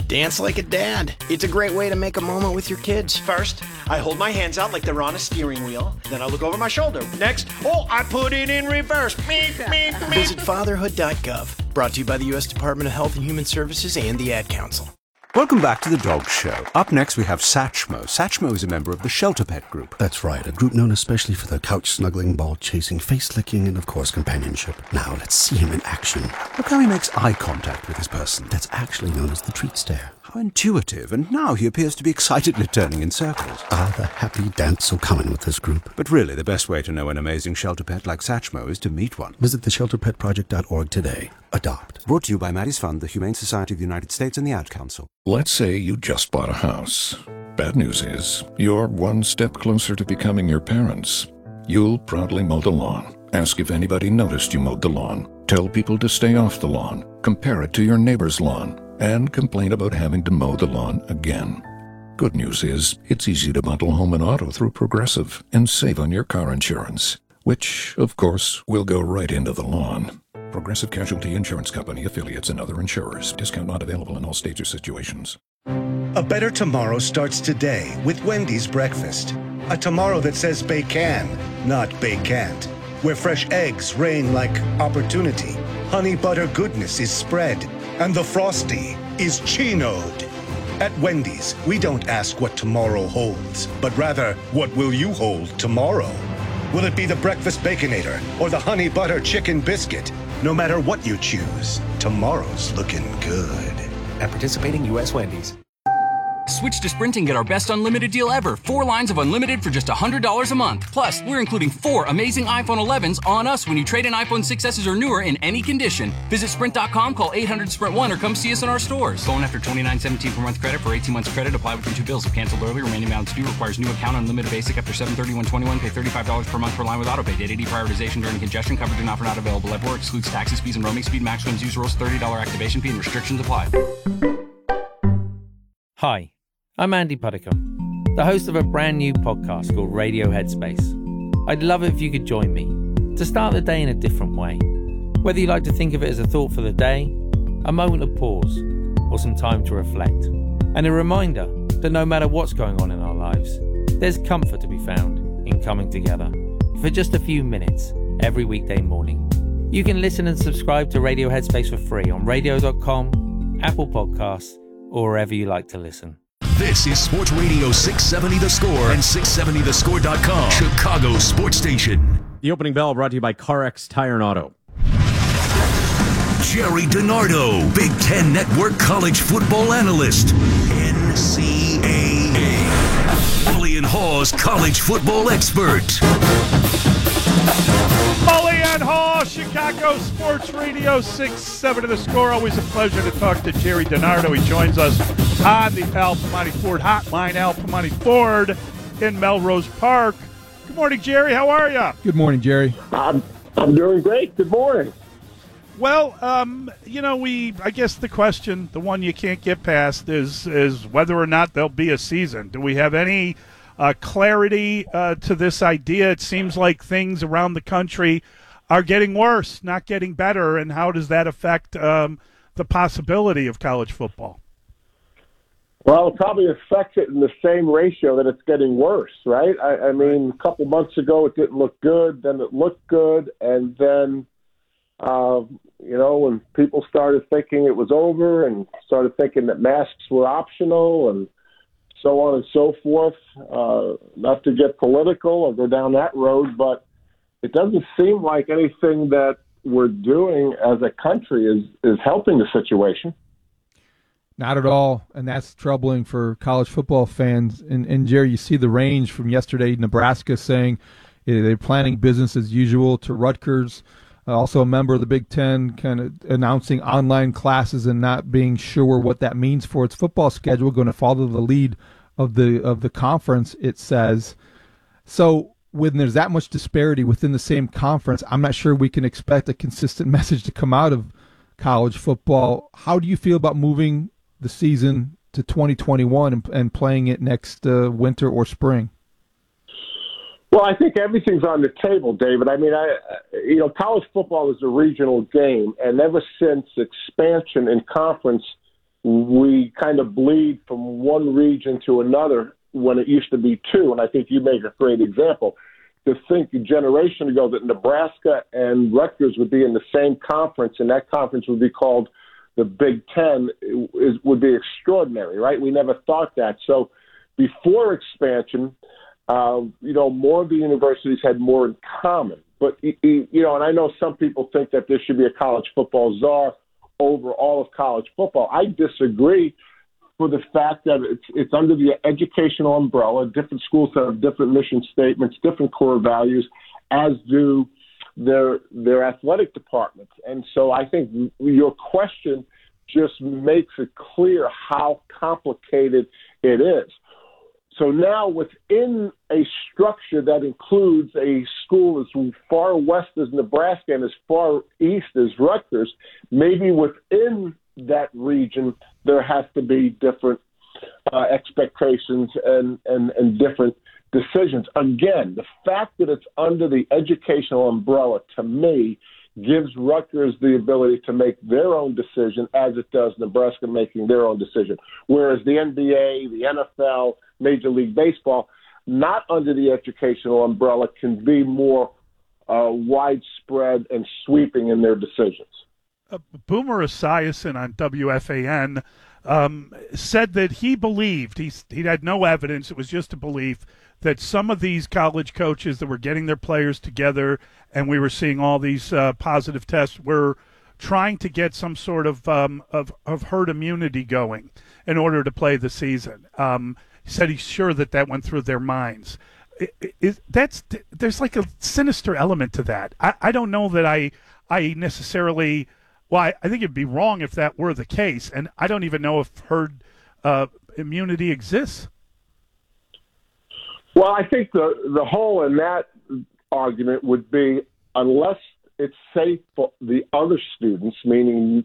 Dance like a dad. It's a great way to make a moment with your kids. First, I hold my hands out like they're on a steering wheel. Then I look over my shoulder. Next, I put it in reverse. Visit fatherhood.gov. Brought to you by the U.S. Department of Health and Human Services and the Ad Council. Welcome back to The Dog Show. Up next, we have Satchmo. Satchmo is a member of the Shelter Pet Group. That's right, a group known especially for their couch-snuggling, ball-chasing, face-licking, and, of course, companionship. Now, let's see him in action. Look how he makes eye contact with his person. That's actually known as the treat stare. How intuitive, and now he appears to be excitedly turning in circles. Ah, the happy dance so common with this group. But really, the best way to know an amazing shelter pet like Satchmo is to meet one. Visit theshelterpetproject.org today. Adopt. Brought to you by Maddie's Fund, the Humane Society of the United States, and the Ad Council. Let's say you just bought a house. Bad news is, you're one step closer to becoming your parents. You'll proudly mow the lawn. Ask if anybody noticed you mowed the lawn. Tell people to stay off the lawn. Compare it to your neighbor's lawn. And complain about having to mow the lawn again. Good news is, it's easy to bundle home and auto through Progressive and save on your car insurance, which, of course, will go right into the lawn. Progressive Casualty Insurance Company, affiliates, and other insurers. Discount not available in all states or situations. A better tomorrow starts today with Wendy's breakfast. A tomorrow that says bacon, not bacant. Where fresh eggs reign like opportunity. Honey butter goodness is spread. And the Frosty is chinoed. At Wendy's, we don't ask what tomorrow holds, but rather, what will you hold tomorrow? Will it be the breakfast Baconator or the honey butter chicken biscuit? No matter what you choose, tomorrow's looking good. At participating U.S. Wendy's. Switch to Sprint and get our best unlimited deal ever. 4 lines of unlimited for just $100 a month. Plus, we're including 4 amazing iPhone 11s on us when you trade in iPhone 6s or newer in any condition. Visit Sprint.com, call 800-SPRINT-1 or come see us in our stores. Phone after $29.17 per month credit for 18 months credit. Apply within 2 bills. If canceled early, remaining balance due. Requires new account. Unlimited basic after $731.21. Pay $35 per month per line with autopay. Data prioritization during congestion. Coverage and offer not available everywhere. Excludes taxes, fees, and roaming speed. Maximum use rules. $30 activation fee and restrictions apply. Hi. I'm Andy Puddicombe, the host of a brand new podcast called Radio Headspace. I'd love it if you could join me to start the day in a different way. Whether you like to think of it as a thought for the day, a moment of pause, or some time to reflect. And a reminder that no matter what's going on in our lives, there's comfort to be found in coming together for just a few minutes every weekday morning. You can listen and subscribe to Radio Headspace for free on radio.com, Apple Podcasts, or wherever you like to listen. This is Sports Radio 670 The Score and 670thescore.com, Chicago sports station. The opening bell brought to you by CarX Tire and Auto. Jerry DiNardo, Big Ten Network college football analyst, NCAA. Julian Hawes, college football expert. Julian Hawes, Chicago Sports Radio 670 The Score. Always a pleasure to talk to Jerry DiNardo. He joins us on the Al Piemonte Ford Hotline. Al Piemonte Ford in Melrose Park. Good morning, Jerry. How are you? Good morning, Jerry. I'm doing great. Good morning. Well, I guess the question, the one you can't get past, is whether or not there'll be a season. Do we have any clarity to this idea? It seems like things around the country are getting worse, not getting better, and how does that affect the possibility of college football? Well, it probably affects it in the same ratio that it's getting worse, right? I mean, a couple months ago it didn't look good, then it looked good, and then, when people started thinking it was over and started thinking that masks were optional and so on and so forth, not to get political or go down that road, but it doesn't seem like anything that we're doing as a country is helping the situation. Not at all, and that's troubling for college football fans. And Jerry, you see the range from yesterday, Nebraska saying they're planning business as usual, to Rutgers, also a member of the Big Ten, kind of announcing online classes and not being sure what that means for its football schedule, going to follow the lead of the conference, it says. So when there's that much disparity within the same conference, I'm not sure we can expect a consistent message to come out of college football. How do you feel about moving the season to 2021 and playing it next winter or spring? Well, I think everything's on the table, David. I mean, college football is a regional game, and ever since expansion in conference we kind of bleed from one region to another when it used to be two. And I think you make a great example. To think a generation ago that Nebraska and Rutgers would be in the same conference, and that conference would be called the Big Ten, would be extraordinary, right? We never thought that. So before expansion, more of the universities had more in common. But, and I know some people think that there should be a college football czar over all of college football. I disagree for the fact that it's under the educational umbrella. Different schools have different mission statements, different core values, as do their athletic departments. And so I think your question just makes it clear how complicated it is. So now within a structure that includes a school as far west as Nebraska and as far east as Rutgers, maybe within that region there has to be different expectations and different decisions. Again, the fact that it's under the educational umbrella, to me, gives Rutgers the ability to make their own decision as it does Nebraska making their own decision. Whereas the NBA, the NFL, Major League Baseball, not under the educational umbrella, can be more widespread and sweeping in their decisions. Boomer Esiason on WFAN said that he believed, he had no evidence, it was just a belief, that some of these college coaches that were getting their players together and we were seeing all these positive tests were trying to get some sort of herd immunity going in order to play the season. He said he's sure that went through their minds. There's like a sinister element to that. I don't know that I necessarily – well, I think it'd be wrong if that were the case, and I don't even know if herd immunity exists. Well, I think the hole in that argument would be unless it's safe for the other students, meaning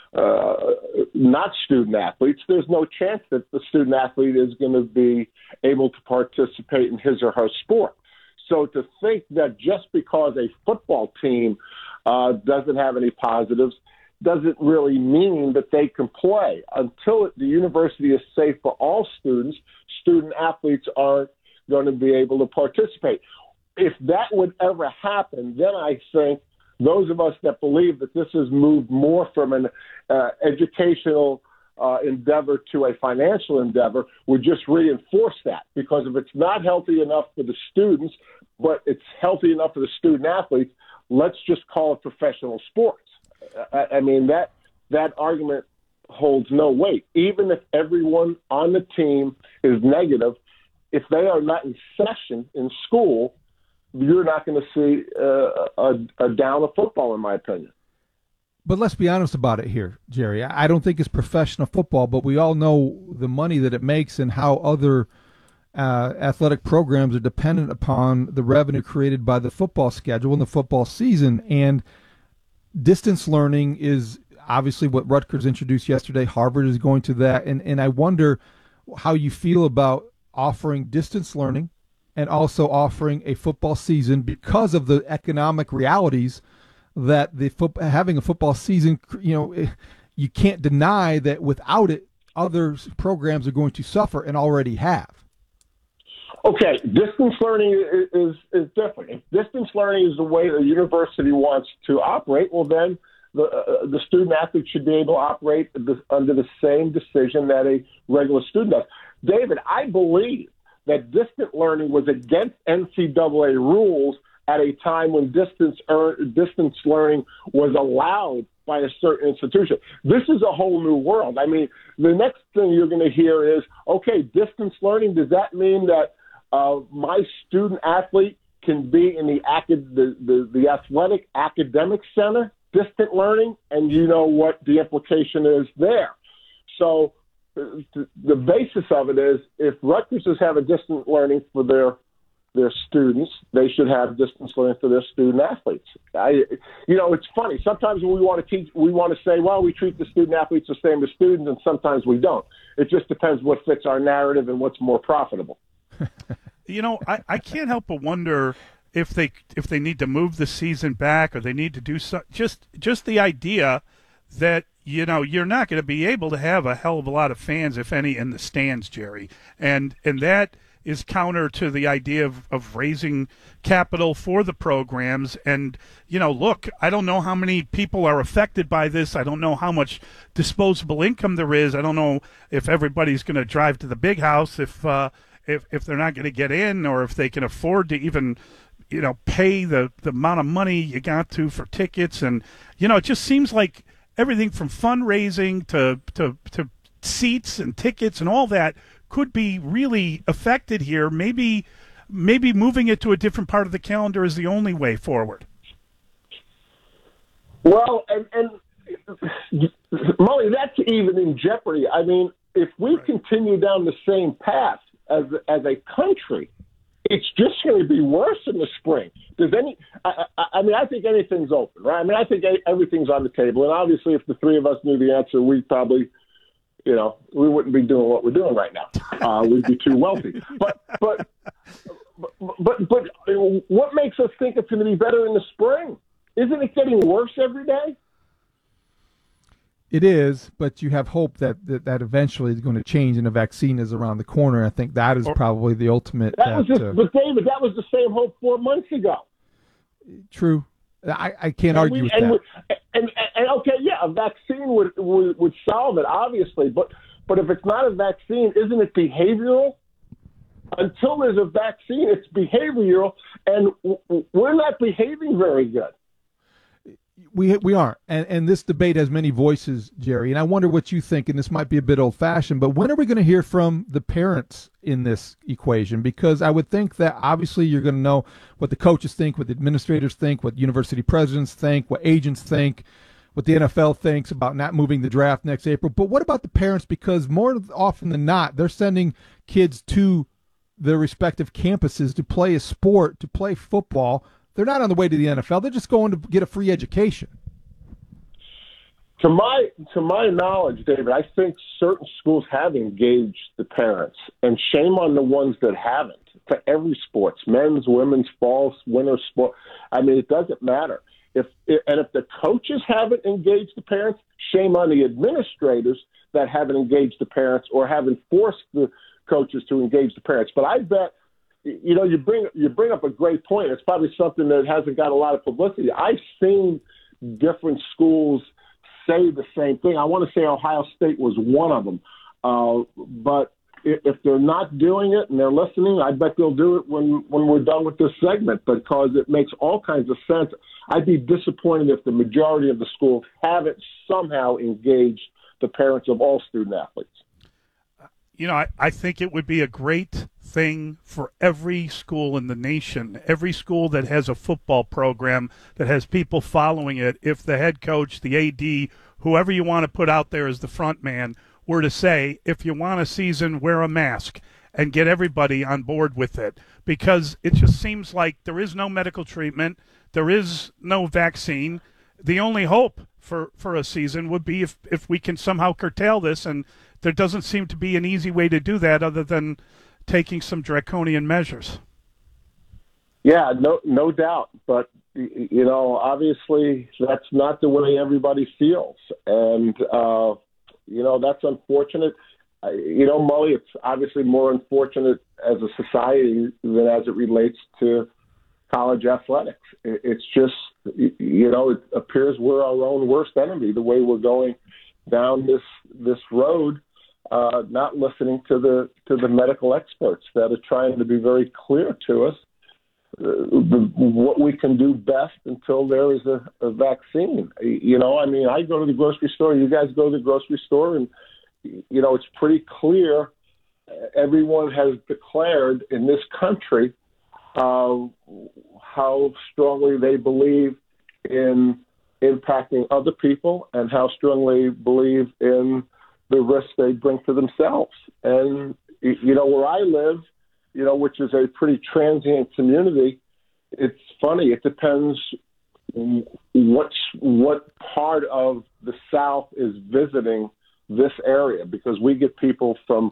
not student athletes, there's no chance that the student athlete is going to be able to participate in his or her sport. So to think that just because a football team doesn't have any positives doesn't really mean that they can play. Until the university is safe for all students, student athletes aren't going to be able to participate. If that would ever happen, then I think those of us that believe that this has moved more from an educational endeavor to a financial endeavor would just reinforce that. Because if it's not healthy enough for the students, but it's healthy enough for the student athletes, let's just call it professional sports. I mean, that argument holds no weight. Even if everyone on the team is negative, if they are not in session in school, you're not going to see a down of football, in my opinion. But let's be honest about it here, Jerry. I don't think it's professional football, but we all know the money that it makes and how other athletic programs are dependent upon the revenue created by the football schedule and the football season. And distance learning is obviously what Rutgers introduced yesterday. Harvard is going to that. And I wonder how you feel about offering distance learning and also offering a football season because of the economic realities that having a football season, you can't deny that without it, other programs are going to suffer and already have. Okay, distance learning is different. If distance learning is the way the university wants to operate, well, then the student athlete should be able to operate under the same decision that a regular student does. David, I believe that distant learning was against NCAA rules at a time when distance learning was allowed by a certain institution. This is a whole new world. I mean, the next thing you're going to hear is, okay, distance learning, does that mean that my student athlete can be in the athletic academic center, distant learning? And you know what the implication is there. So the basis of it is if Rutgers is having distant learning for their students, they should have distance learning for their student athletes. It's funny. Sometimes when we want to say, well, we treat the student athletes the same as students, and sometimes we don't. It just depends what fits our narrative and what's more profitable. I can't help but wonder if they need to move the season back or they need to do so. Just the idea that, you know, you're not going to be able to have a hell of a lot of fans, if any, in the stands, Jerry. And that is counter to the idea of raising capital for the programs. And, you know, look, I don't know how many people are affected by this. I don't know how much disposable income there is. I don't know if everybody's going to drive to the big house if they're not going to get in, or if they can afford to even, you know, pay the amount of money you got to for tickets. And, you know, it just seems like everything from fundraising to seats and tickets and all that could be really affected here. Maybe moving it to a different part of the calendar is the only way forward. Well, and Molly, that's even in jeopardy. I mean, if we continue down the same path as a country, it's just going to be worse in the spring. I mean, I think anything's open, right? I mean, I think everything's on the table. And obviously, if the three of us knew the answer, we'd probably, you know, we wouldn't be doing what we're doing right now. We'd be too wealthy. But what makes us think it's going to be better in the spring? Isn't it getting worse every day? It is, but you have hope that eventually is going to change, and a vaccine is around the corner. I think that is probably the ultimate. But David, that was the same hope 4 months ago. True. I can't argue with that. And okay, yeah, a vaccine would solve it, obviously. But if it's not a vaccine, isn't it behavioral? Until there's a vaccine, it's behavioral, and we're not behaving very good. We aren't. And this debate has many voices, Jerry, and I wonder what you think, and this might be a bit old-fashioned, but when are we going to hear from the parents in this equation? Because I would think that obviously you're going to know what the coaches think, what the administrators think, what university presidents think, what agents think, what the NFL thinks about not moving the draft next April. But what about the parents? Because more often than not, they're sending kids to their respective campuses to play a sport, to play football. They're not on the way to the NFL. They're just going to get a free education. To my knowledge, David, I think certain schools have engaged the parents, and shame on the ones that haven't. For every sports, men's, women's, fall, winter sport. I mean, it doesn't matter. If the coaches haven't engaged the parents, shame on the administrators that haven't engaged the parents or haven't forced the coaches to engage the parents. But I bet, you know, you bring up a great point. It's probably something that hasn't got a lot of publicity. I've seen different schools say the same thing. I want to say Ohio State was one of them. But if they're not doing it and they're listening, I bet they'll do it when we're done with this segment, because it makes all kinds of sense. I'd be disappointed if the majority of the schools haven't somehow engaged the parents of all student athletes. You know, I think it would be a great thing for every school in the nation, every school that has a football program that has people following it, if the head coach, the AD, whoever you want to put out there as the front man, were to say, if you want a season, wear a mask, and get everybody on board with it. Because it just seems like there is no medical treatment, there is no vaccine. The only hope for a season would be if we can somehow curtail this, and there doesn't seem to be an easy way to do that other than taking some draconian measures. Yeah, no doubt. But, you know, obviously that's not the way everybody feels. And, you know, that's unfortunate. You know, Molly, it's obviously more unfortunate as a society than as it relates to college athletics. It's just, you know, it appears we're our own worst enemy the way we're going down this road. Not listening to the medical experts that are trying to be very clear to us what we can do best until there is a vaccine. You know, I mean, I go to the grocery store, you guys go to the grocery store, and, you know, it's pretty clear everyone has declared in this country how strongly they believe in impacting other people and how strongly believe in the risk they bring to themselves. And, you know, where I live, you know, which is a pretty transient community, it's funny. It depends what part of the South is visiting this area, because we get people from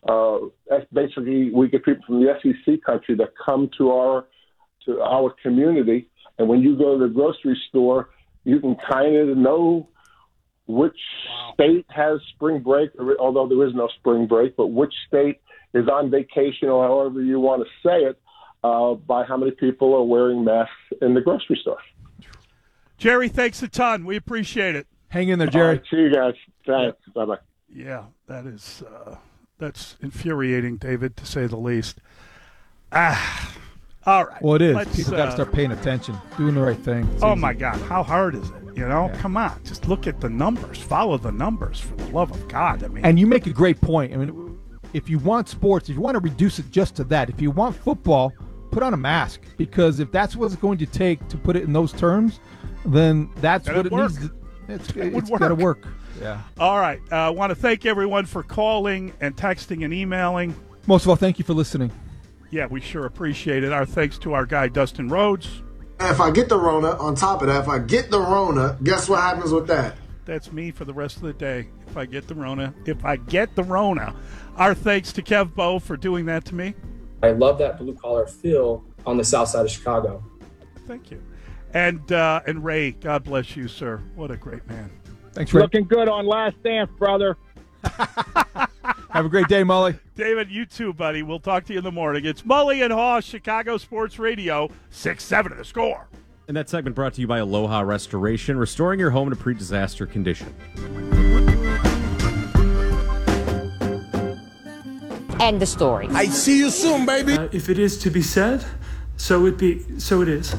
we get people from the SEC country that come to our community. And when you go to the grocery store, you can kind of know which state has spring break, although there is no spring break, but which state is on vacation, or however you want to say it, by how many people are wearing masks in the grocery store. Jerry, thanks a ton. We appreciate it. Hang in there, Jerry. All right, see you guys. Thanks. Bye-bye. Yeah, that's infuriating, David, to say the least. All right. Well, it is. People got to start paying attention, doing the right thing. Oh, my God. How hard is it? Come on. Just look at the numbers. Follow the numbers, for the love of God. I mean, and you make a great point. I mean, if you want sports, if you want to reduce it just to that, if you want football, put on a mask. Because if that's what it's going to take to put it in those terms, then that's what it needs to. It's got to work. Yeah. All right. I want to thank everyone for calling and texting and emailing. Most of all, thank you for listening. Yeah, we sure appreciate it. Our thanks to our guy, Dustin Rhodes. If I get the Rona, on top of that, if I get the Rona, guess what happens with that? That's me for the rest of the day. If I get the Rona. Our thanks to Kev Bowe for doing that to me. I love that blue-collar feel on the south side of Chicago. Thank you. And Ray, God bless you, sir. What a great man. Thanks, Ray. Looking good on Last Dance, brother. Have a great day, Mully. David, you too, buddy. We'll talk to you in the morning. It's Mully and Haw, Chicago Sports Radio, 6-7 of the Score. And that segment brought to you by Aloha Restoration, restoring your home to pre-disaster condition. End the story. I see you soon, baby. If it is to be said, so it is.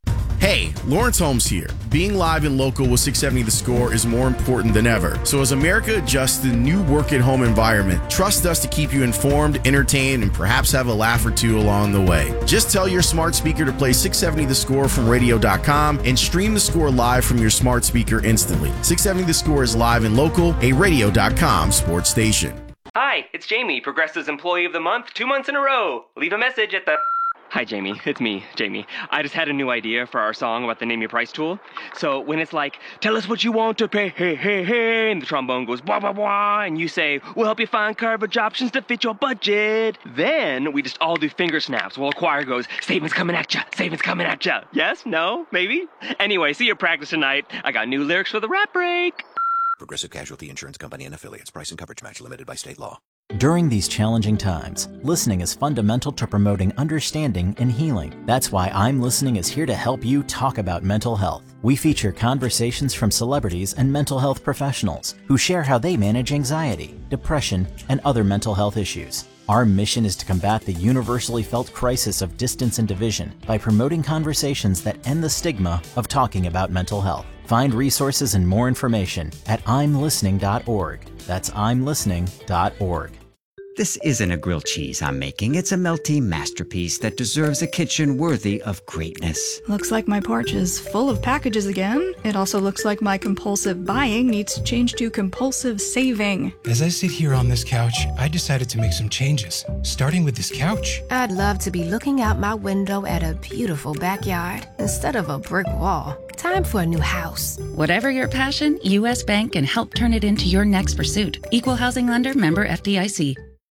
Hey, Lawrence Holmes here. Being live and local with 670 The Score is more important than ever. So as America adjusts to the new work-at-home environment, trust us to keep you informed, entertained, and perhaps have a laugh or two along the way. Just tell your smart speaker to play 670 The Score from radio.com and stream The Score live from your smart speaker instantly. 670 The Score is live and local, a radio.com sports station. Hi, it's Jamie, Progressive's Employee of the Month, 2 months in a row. Leave a message at the... Hi, Jamie. It's me, Jamie. I just had a new idea for our song about the Name Your Price tool. So when it's like, tell us what you want to pay, hey, hey, hey, and the trombone goes, blah, blah, blah, and you say, we'll help you find coverage options to fit your budget. Then we just all do finger snaps while a choir goes, savings coming at ya, savings coming at ya. Yes? No? Maybe? Anyway, see your practice tonight. I got new lyrics for the rap break. Progressive Casualty Insurance Company and Affiliates. Price and coverage match limited by state law. During these challenging times, listening is fundamental to promoting understanding and healing. That's why I'm Listening is here to help you talk about mental health. We feature conversations from celebrities and mental health professionals who share how they manage anxiety, depression, and other mental health issues. Our mission is to combat the universally felt crisis of distance and division by promoting conversations that end the stigma of talking about mental health. Find resources and more information at imlistening.org. That's imlistening.org. This isn't a grilled cheese I'm making. It's a melty masterpiece that deserves a kitchen worthy of greatness. Looks like my porch is full of packages again. It also looks like my compulsive buying needs to change to compulsive saving. As I sit here on this couch, I decided to make some changes, starting with this couch. I'd love to be looking out my window at a beautiful backyard instead of a brick wall. Time for a new house. Whatever your passion, U.S. Bank can help turn it into your next pursuit. Equal housing lender, member FDIC.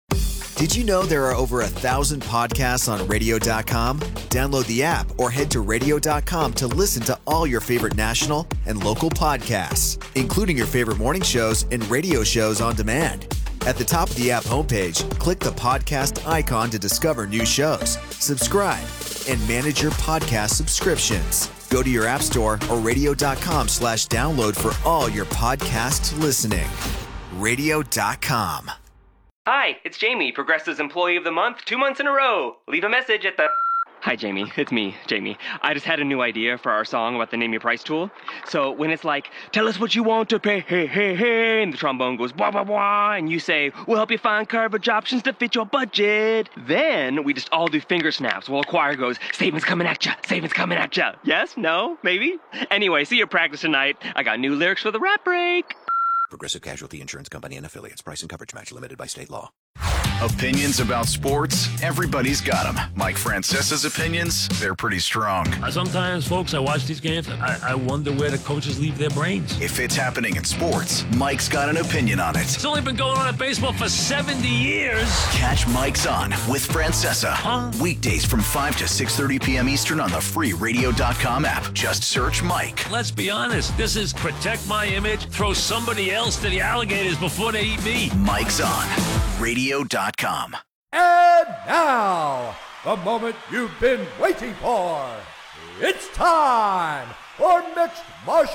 Did you know there are over 1,000 podcasts on radio.com? Download the app or head to radio.com to listen to all your favorite national and local podcasts, including your favorite morning shows and radio shows on demand. At the top of the app homepage, click the podcast icon to discover new shows, subscribe, and manage your podcast subscriptions. Go to your app store or radio.com/download for all your podcast listening. Radio.com. Hi, it's Jamie, Progressive's Employee of the Month, 2 months in a row. Leave a message at the... Hi, Jamie. It's me, Jamie. I just had a new idea for our song about the Name Your Price tool. So when it's like, tell us what you want to pay, hey, hey, hey, and the trombone goes, blah, blah, blah, and you say, we'll help you find coverage options to fit your budget. Then we just all do finger snaps while a choir goes, savings coming at ya, savings coming at ya. Yes? No? Maybe? Anyway, see your practice tonight. I got new lyrics for the rap break. Progressive Casualty Insurance Company and Affiliates. Price and coverage match limited by state law. Opinions about sports? Everybody's got them. Mike Francesa's opinions? They're pretty strong. Sometimes, folks, I watch these games and I wonder where the coaches leave their brains. If it's happening in sports, Mike's got an opinion on it. It's only been going on in baseball for 70 years. Catch Mike's On with Francesa. Weekdays from 5 to 6:30 p.m. Eastern on the free radio.com app. Just search Mike. Let's be honest. This is protect my image, throw somebody else to the alligators before they eat me. Mike's On. Radio.com. And now, the moment you've been waiting for. It's time for Mixed Martial